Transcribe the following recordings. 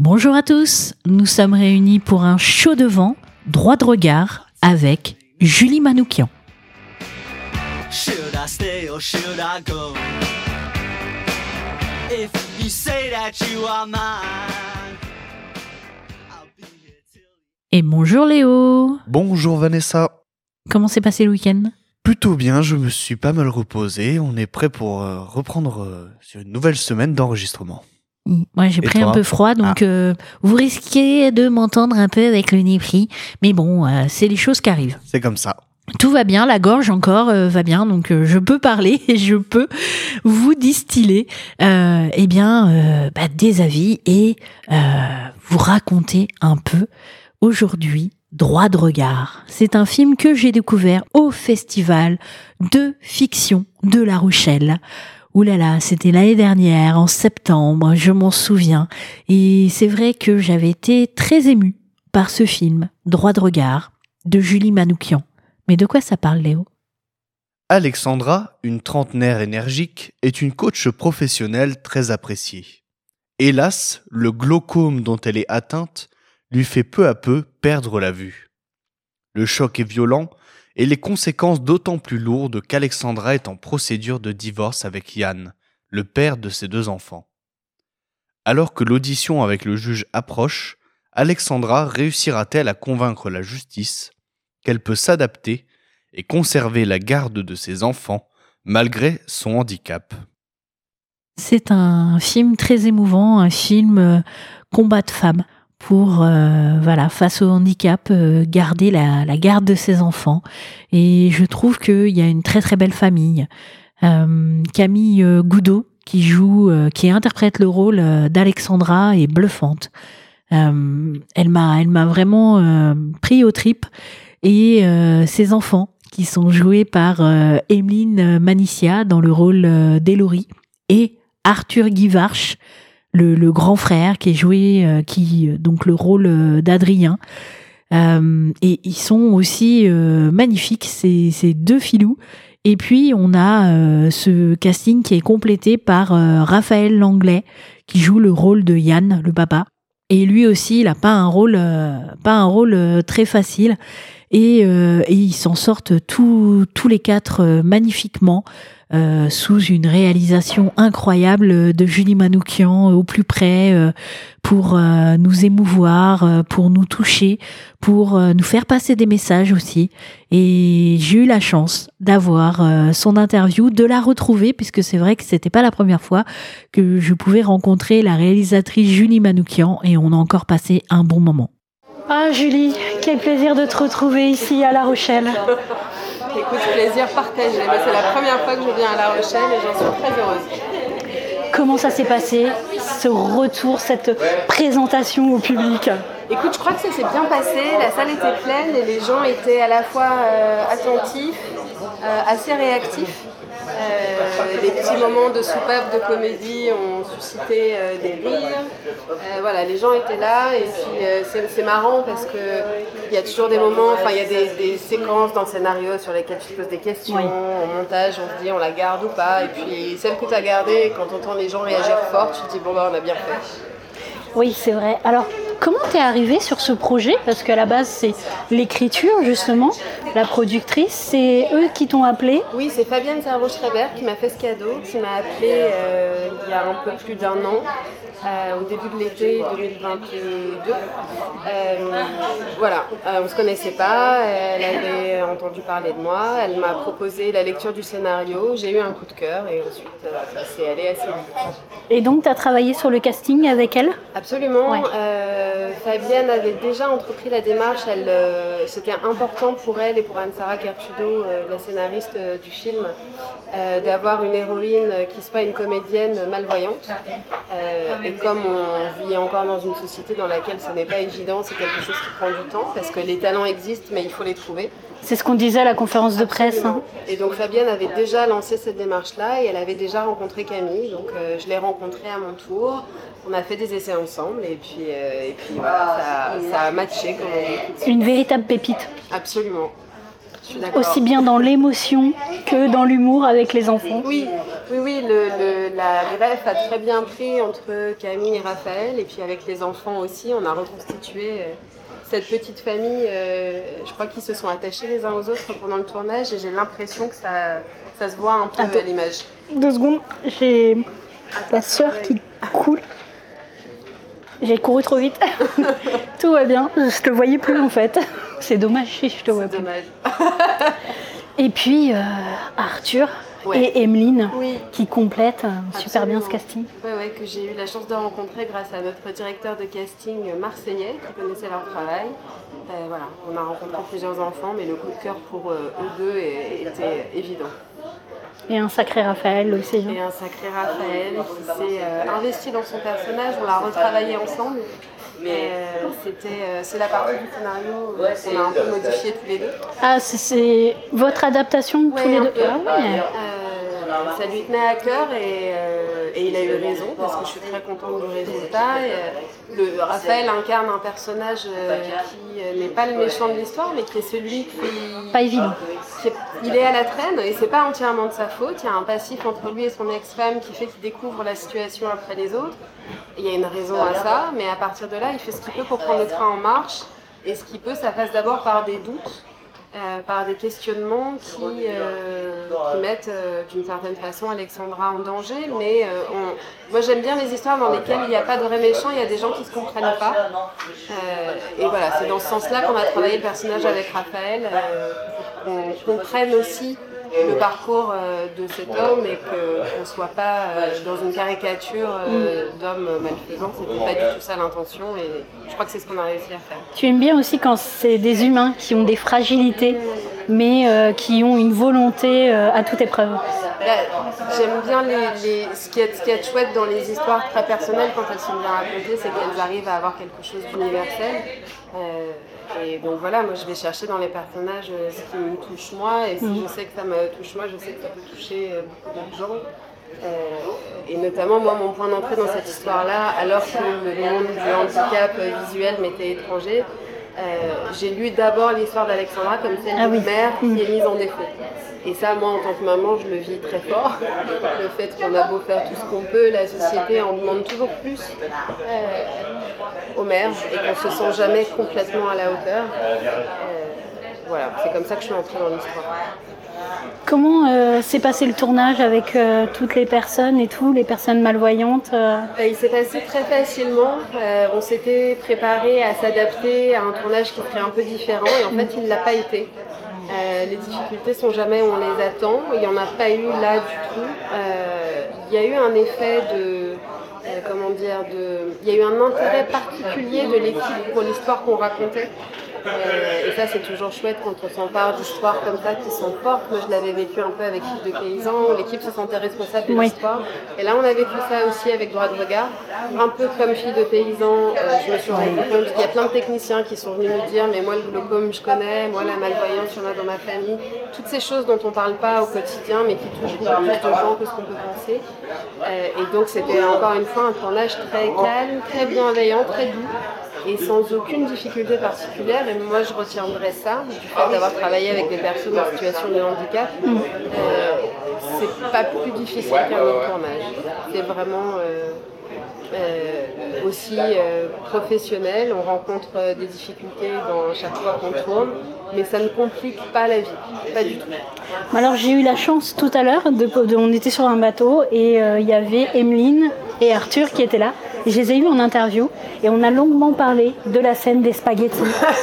Bonjour à tous, nous sommes réunis pour un show de vent, droit de regard, avec Julie Manoukian. Should I stay or should I go? If you say that you are mine, I'll be here till... Et bonjour Léo. Bonjour Vanessa. Comment s'est passé le week-end ? Plutôt bien, je me suis pas mal reposé. On est prêt pour reprendre sur une nouvelle semaine d'enregistrement. Moi j'ai pris toi ? un peu froid, donc vous risquez de m'entendre un peu avec le nez pris. Mais bon, c'est les choses qui arrivent. C'est comme ça. Tout va bien, la gorge encore va bien, donc je peux parler et je peux vous distiller des avis et vous raconter un peu aujourd'hui Droit de regard. C'est un film que j'ai découvert au festival de fiction de La Rochelle. Ouh là là, c'était l'année dernière, en septembre, je m'en souviens. Et c'est vrai que j'avais été très émue par ce film, Droit de regard, de Julie Manoukian. Mais de quoi ça parle, Léo ? Alexandra, une trentenaire énergique, est une coach professionnelle très appréciée. Hélas, le glaucome dont elle est atteinte lui fait peu à peu perdre la vue. Le choc est violent et les conséquences d'autant plus lourdes qu'Alexandra est en procédure de divorce avec Yann, le père de ses 2 enfants. Alors que l'audition avec le juge approche, Alexandra réussira-t-elle à convaincre la justice qu'elle peut s'adapter et conserver la garde de ses enfants malgré son handicap ? C'est un film très émouvant, un film combat de femmes pour, face au handicap, garder la garde de ses enfants. Et je trouve qu'il y a une très très belle famille. Camille Goudot, qui interprète le rôle d'Alexandra, est bluffante. Elle m'a vraiment pris aux tripes. Et ses enfants, qui sont joués par Emeline Manicia dans le rôle d'Elory, et Arthur Guivarch, le grand frère qui est joué, donc le rôle d'Adrien. Et ils sont aussi magnifiques, ces 2 filous. Et puis on a ce casting qui est complété par Raphaël Langlais, qui joue le rôle de Yann, le papa. Et lui aussi, il a pas un rôle très facile. Et ils s'en sortent tous les 4 magnifiquement, sous une réalisation incroyable de Julie Manoukian au plus près, pour nous émouvoir, pour nous toucher, pour nous faire passer des messages aussi. Et j'ai eu la chance d'avoir son interview, de la retrouver, puisque c'est vrai que c'était pas la première fois que je pouvais rencontrer la réalisatrice Julie Manoukian, et on a encore passé un bon moment. Ah Julie, quel plaisir de te retrouver ici à La Rochelle. Écoute, plaisir partagé. Mais c'est la première fois que je viens à La Rochelle et j'en suis très heureuse. Comment ça s'est passé, ce retour, cette présentation au public ? Écoute, je crois que ça s'est bien passé. La salle était pleine et les gens étaient à la fois attentifs, assez réactifs. Les petits moments de soupape de comédie ont suscité des rires. Les gens étaient là et puis c'est marrant parce qu'il y a toujours des moments, il y a des séquences dans le scénario sur lesquelles tu te poses des questions. Oui. Au montage, on se dit on la garde ou pas. Et puis celle que tu as gardée, quand on entend les gens réagir fort, tu te dis on a bien fait. Oui, c'est vrai. Alors, comment t'es arrivée sur ce projet ? Parce qu'à la base, c'est l'écriture, justement, la productrice. C'est eux qui t'ont appelé ? Oui, c'est Fabienne Servo-Schreiber qui m'a fait ce cadeau, qui m'a appelé il y a un peu plus d'1 an. Au début de l'été 2022. On ne se connaissait pas, elle avait entendu parler de moi, elle m'a proposé la lecture du scénario, j'ai eu un coup de cœur et ensuite ça s'est allé assez vite. Et donc tu as travaillé sur le casting avec elle ? Absolument, ouais. Fabienne avait déjà entrepris la démarche, c'était important pour elle et pour Anne-Sara Kertudo, la scénariste du film, d'avoir une héroïne qui ne soit pas une comédienne malvoyante. Et comme on vit encore dans une société dans laquelle ce n'est pas évident, c'est quelque chose qui prend du temps, parce que les talents existent, mais il faut les trouver. C'est ce qu'on disait à la conférence de presse. Hein. Et donc Fabienne avait déjà lancé cette démarche-là, et elle avait déjà rencontré Camille, donc je l'ai rencontrée à mon tour. On a fait des essais ensemble, et puis voilà, ça a matché, comme on dit. Une véritable pépite. Absolument. Je suis d'accord. Aussi bien dans l'émotion que dans l'humour avec les enfants. Oui, la greffe a très bien pris entre Camille et Raphaël, et puis avec les enfants aussi, on a reconstitué cette petite famille. Je crois qu'ils se sont attachés les uns aux autres pendant le tournage, et j'ai l'impression que ça se voit un peu à l'image. 2 secondes, j'ai la sœur qui coule. J'ai couru trop vite. Tout va bien, je te voyais plus en fait. C'est dommage si je te vois C'est plus. dommage. Et puis Arthur Ouais. et Emeline Oui. qui complètent super bien ce Absolument. casting. Ouais, que j'ai eu la chance de rencontrer grâce à notre directeur de casting marseillais qui connaissait leur travail. Voilà, on a rencontré plusieurs enfants, mais le coup de cœur pour eux deux était évident. Et un sacré Raphaël aussi. hein. Et un sacré Raphaël qui s'est investi dans son personnage, on l'a retravaillé ensemble. Mais c'est la partie du scénario qu'on a un peu modifié tous les deux. Ah, c'est votre adaptation tous les un deux. peu. Ah ouais. Ça lui tenait à cœur et il a eu raison parce que je suis très contente du résultat. Raphaël incarne un personnage qui n'est pas le méchant de l'histoire, mais qui est celui qui... Pas évident. Il est à la traîne et c'est pas entièrement de sa faute. Il y a un passif entre lui et son ex-femme qui fait qu'il découvre la situation après les autres. Il y a une raison à ça, mais à partir de là, il fait ce qu'il peut pour prendre le train en marche. Et ce qu'il peut, ça passe d'abord par des doutes, par des questionnements qui mettent d'une certaine façon Alexandra en danger. Mais moi, j'aime bien les histoires dans lesquelles il n'y a pas de vrai méchant, il y a des gens qui ne se comprennent pas. Et voilà, c'est dans ce sens-là qu'on a travaillé le personnage avec Raphaël, qu'on comprenne aussi le parcours de cet homme et qu'on ne soit pas dans une caricature d'homme malfaisant. C'était pas du tout ça l'intention et je crois que c'est ce qu'on a réussi à faire. Tu aimes bien aussi quand c'est des humains qui ont des fragilités, mais qui ont une volonté à toute épreuve. J'aime bien ce qui est chouette dans les histoires très personnelles quand elles sont bien racontées, c'est qu'elles arrivent à avoir quelque chose d'universel. Et donc voilà, moi je vais chercher dans les personnages ce qui me touche moi, et si je sais que ça me touche moi, je sais que ça peut toucher beaucoup d'autres gens. Et notamment moi, mon point d'entrée dans cette histoire-là, alors que le monde du handicap visuel m'était étranger, j'ai lu d'abord l'histoire d'Alexandra comme celle d'une mère qui est mise en défaut. Et ça, moi, en tant que maman, je le vis très fort. Le fait qu'on a beau faire tout ce qu'on peut, la société en demande toujours plus aux mères et qu'on se sent jamais complètement à la hauteur. Voilà, c'est comme ça que je suis entrée dans l'histoire. Comment s'est passé le tournage avec toutes les personnes et tout, les personnes malvoyantes Il s'est passé très facilement. On s'était préparé à s'adapter à un tournage qui serait un peu différent et en fait, il ne l'a pas été. Les difficultés sont jamais où on les attend. Il n'y en a pas eu là du tout. Il y a eu un effet il y a eu un intérêt particulier de l'équipe pour l'histoire qu'on racontait. Et ça, c'est toujours chouette quand on s'empare d'histoires comme ça qui sont fortes. Moi, je l'avais vécu un peu avec Fille de Paysans, où l'équipe se sentait responsable de l'histoire. Et là, on a vécu ça aussi avec Droit de regard. Un peu comme Fille de Paysans, je me suis rendu compte qu'il y a plein de techniciens qui sont venus me dire « mais moi, le glaucome, je connais, moi, la malvoyance, il y en a dans ma famille ». Toutes ces choses dont on ne parle pas au quotidien, mais qui touchent beaucoup plus de gens que ce qu'on peut penser. Et donc, c'était encore une fois un tournage très calme, très bienveillant, très doux. Et sans aucune difficulté particulière, et moi je retiendrai ça, du fait d'avoir travaillé avec des personnes en situation de handicap, c'est pas plus difficile qu'un autre tournage. C'est vraiment aussi professionnel, on rencontre des difficultés dans chaque fois qu'on tourne, mais ça ne complique pas la vie, pas du tout. Alors j'ai eu la chance tout à l'heure, on était sur un bateau et il y avait Emeline et Arthur qui étaient là. Et je les ai eus en interview et on a longuement parlé de la scène des spaghettis.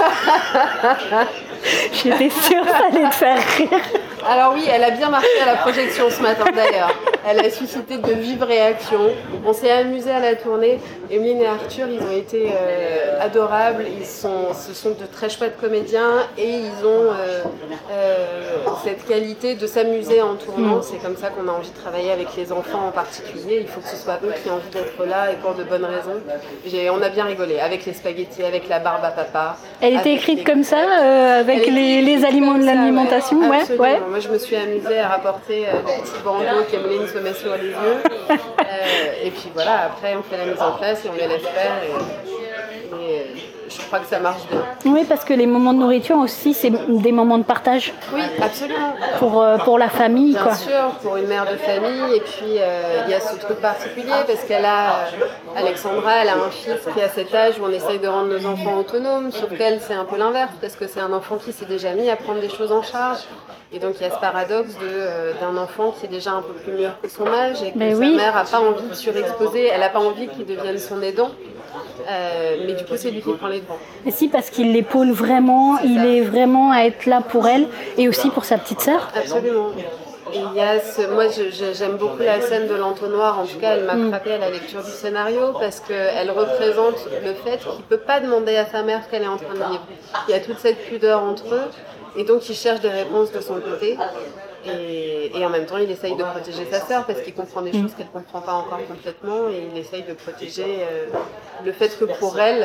J'étais sûre que ça allait te faire rire. Alors oui, elle a bien marqué à la projection ce matin d'ailleurs. Elle a suscité de vives réactions. On s'est amusé à la tournée. Emeline et Arthur, ils ont été adorables. Ce sont de très chouettes comédiens et ils ont cette qualité de s'amuser en tournant. C'est comme ça qu'on a envie de travailler avec les enfants en particulier. Il faut que ce soit eux qui aient envie d'être là et pour de bonnes raisons. On a bien rigolé avec les spaghettis, avec la barbe à papa. Elle était écrite comme ça, avec les aliments de l'alimentation. Ouais. Moi, je me suis amusée à rapporter des petits bandeaux qu'Emeline se met sur les yeux. Et puis voilà, après, on fait la mise en place et on les laisse faire. Et je crois que ça marche bien. Oui, parce que les moments de nourriture aussi, c'est des moments de partage Oui, absolument. pour la famille, Bien quoi. sûr, pour une mère de famille. Et puis, il y a ce truc particulier parce qu'elle a, Alexandra, elle a un fils qui a cet âge où on essaye de rendre nos enfants autonomes. Sauf qu'elle, c'est un peu l'inverse parce que c'est un enfant qui s'est déjà mis à prendre des choses en charge. Et donc, il y a ce paradoxe d'un enfant qui est déjà un peu plus mûr que son âge et que Mais sa oui. mère n'a pas envie de surexposer. Elle n'a pas envie qu'il devienne son aidant. Mais du coup, c'est lui qui prend les devants. Et si, parce qu'il l'épaule vraiment, C'est il ça. est vraiment à être là pour elle et aussi pour sa petite sœur. Absolument. Et il y a moi, j'aime beaucoup la scène de l'entonnoir. En tout cas, elle m'a frappée à la lecture du scénario parce qu'elle représente le fait qu'il ne peut pas demander à sa mère ce qu'elle est en train de vivre. Il y a toute cette pudeur entre eux et donc il cherche des réponses de son côté. Et en même temps, il essaye de protéger sa sœur parce qu'il comprend des choses qu'elle ne comprend pas encore complètement et il essaye de protéger le fait que pour elle,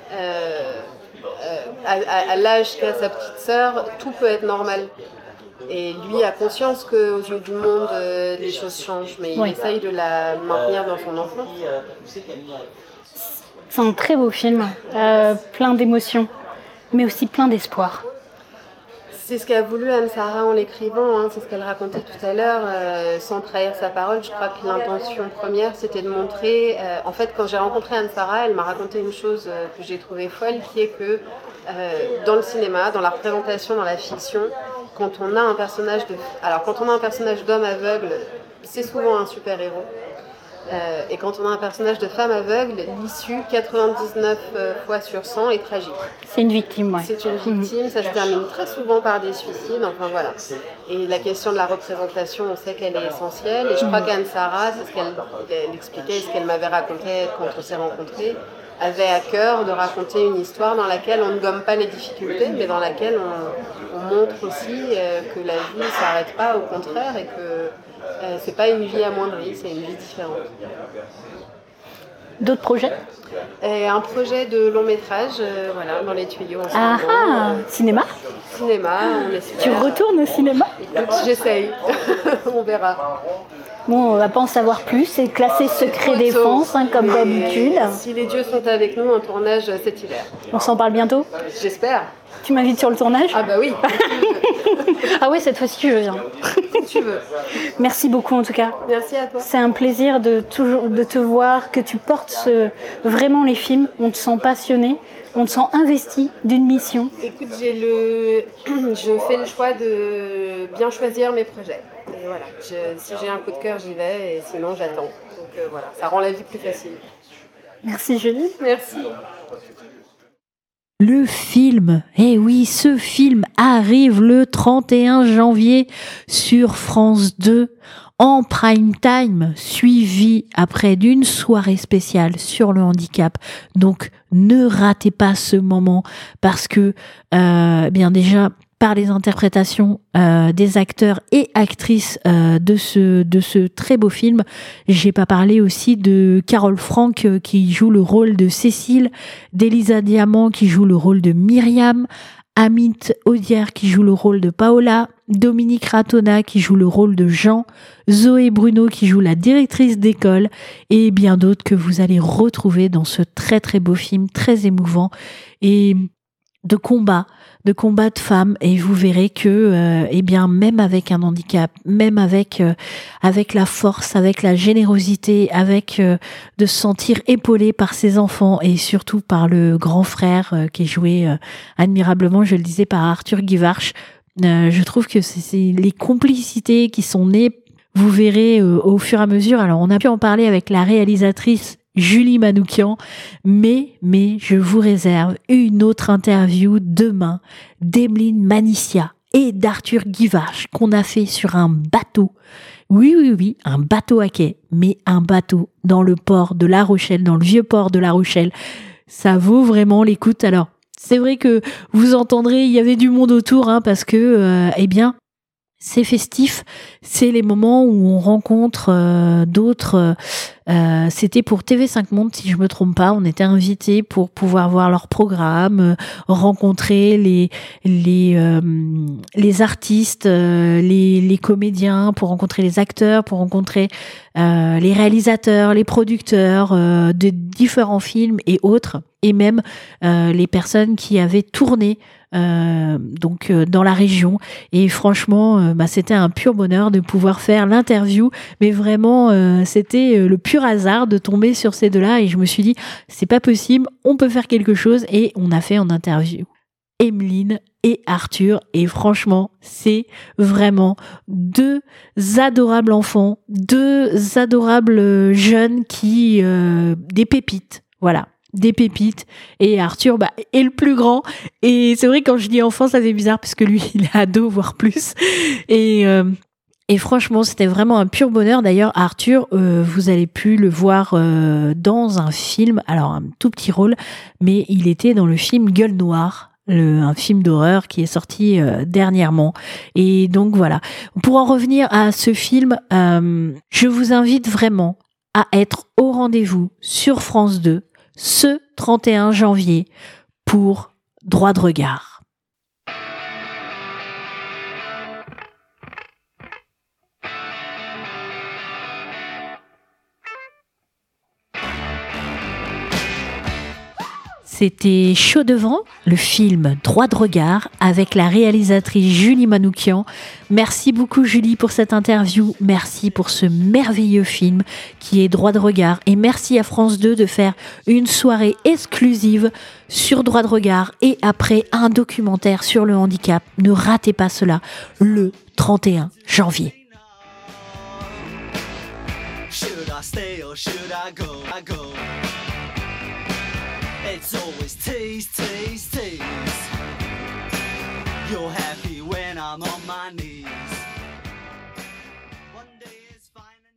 à l'âge qu'a sa petite sœur, tout peut être normal. Et lui a conscience qu'aux yeux du monde, les choses changent, mais il Oui. essaye de la maintenir dans son enfance. C'est un très beau film, plein d'émotions, mais aussi plein d'espoir. C'est ce qu'a voulu Anne-Sara en l'écrivant, hein, c'est ce qu'elle racontait tout à l'heure, sans trahir sa parole. Je crois que l'intention première, c'était de montrer... en fait, quand j'ai rencontré Anne-Sara, elle m'a raconté une chose que j'ai trouvée folle, qui est que dans le cinéma, dans la représentation, dans la fiction, quand on a un personnage d'homme aveugle, c'est souvent un super-héros. Et quand on a un personnage de femme aveugle, l'issue, 99 fois sur 100, est tragique. C'est une victime, ouais. C'est une victime, ça se termine très souvent par des suicides, enfin voilà. Et la question de la représentation, on sait qu'elle est essentielle. Et je crois qu'Anne-Sara, c'est ce qu'elle expliquait, ce qu'elle m'avait raconté quand on s'est rencontrés, avait à cœur de raconter une histoire dans laquelle on ne gomme pas les difficultés, mais dans laquelle on montre aussi que la vie ne s'arrête pas, au contraire, et que c'est pas une vie amoindrie, c'est une vie différente. D'autres projets? Et un projet de long métrage, voilà, dans les tuyaux en ce moment. Ah, cinéma? Cinéma, on espère. Tu retournes au cinéma? Écoute, j'essaye, on verra. Bon, on va pas en savoir plus, c'est classé secret défense, hein, comme d'habitude. Si les dieux sont avec nous, un tournage cet hiver. On s'en parle bientôt? J'espère. Tu m'invites sur le tournage? Ah bah oui, Ah oui, cette fois-ci je viens. si tu veux. Merci beaucoup en tout cas. Merci à toi. C'est un plaisir de te voir, que tu portes vraiment les films. On te sent passionné, on te sent investi d'une mission. Écoute, je fais le choix de bien choisir mes projets. Et voilà, si j'ai un coup de cœur, j'y vais, et sinon j'attends. Donc voilà, ça rend la vie plus facile. Merci Julie. Merci. Le film, eh oui, ce film arrive le 31 janvier sur France 2 en prime time, suivi après d'une soirée spéciale sur le handicap. Donc ne ratez pas ce moment parce que bien déjà par les interprétations des acteurs et actrices de ce très beau film. J'ai pas parlé aussi de Carole Frank qui joue le rôle de Cécile, d'Elisa Diamant qui joue le rôle de Myriam, Amit Audière qui joue le rôle de Paola, Dominique Ratona qui joue le rôle de Jean, Zoé Bruno qui joue la directrice d'école et bien d'autres que vous allez retrouver dans ce très très beau film, très émouvant et de combat de femmes, et vous verrez que eh bien même avec un handicap, même avec la force, avec la générosité, avec de se sentir épaulé par ses enfants et surtout par le grand frère qui est joué admirablement, je le disais, par Arthur Guivarch. Je trouve que c'est les complicités qui sont nées, vous verrez au fur et à mesure. Alors on a pu en parler avec la réalisatrice Julie Manoukian, mais je vous réserve une autre interview demain d'Emeline Manissia et d'Arthur Guivarch qu'on a fait sur un bateau. Oui, un bateau à quai, mais un bateau dans le port de La Rochelle, dans le vieux port de La Rochelle. Ça vaut vraiment l'écoute. Alors, c'est vrai que vous entendrez, il y avait du monde autour, hein, parce que, eh bien, c'est festif, c'est les moments où on rencontre d'autres. C'était pour TV5 Monde, si je me trompe pas. On était invités pour pouvoir voir leur programme, rencontrer les artistes, les comédiens, pour rencontrer les acteurs, pour rencontrer les réalisateurs, les producteurs de différents films et autres. et même les personnes qui avaient tourné dans la région. Et franchement, c'était un pur bonheur de pouvoir faire l'interview. Mais vraiment, c'était le pur hasard de tomber sur ces deux-là. Et je me suis dit, c'est pas possible, on peut faire quelque chose. Et on a fait en interview Emeline et Arthur, et franchement, c'est vraiment deux adorables enfants, deux adorables jeunes des pépites, voilà, des pépites. Et Arthur est le plus grand, et c'est vrai, quand je dis enfant, ça fait bizarre parce que lui, il est ado, voire plus, et franchement, c'était vraiment un pur bonheur. D'ailleurs, Arthur, vous avez pu le voir dans un film, alors un tout petit rôle, mais il était dans le film Gueule Noire, un film d'horreur qui est sorti dernièrement. Et donc voilà, pour en revenir à ce film, je vous invite vraiment à être au rendez-vous sur France 2 ce 31 janvier pour Droit de regard. C'était Chaud devant, le film Droit de regard avec la réalisatrice Julie Manoukian. Merci beaucoup Julie pour cette interview, merci pour ce merveilleux film qui est Droit de regard, et merci à France 2 de faire une soirée exclusive sur Droit de regard et après un documentaire sur le handicap. Ne ratez pas cela le 31 janvier. Should I stay or should I go? It's always tease, tease, tease. You're happy when I'm on my knees.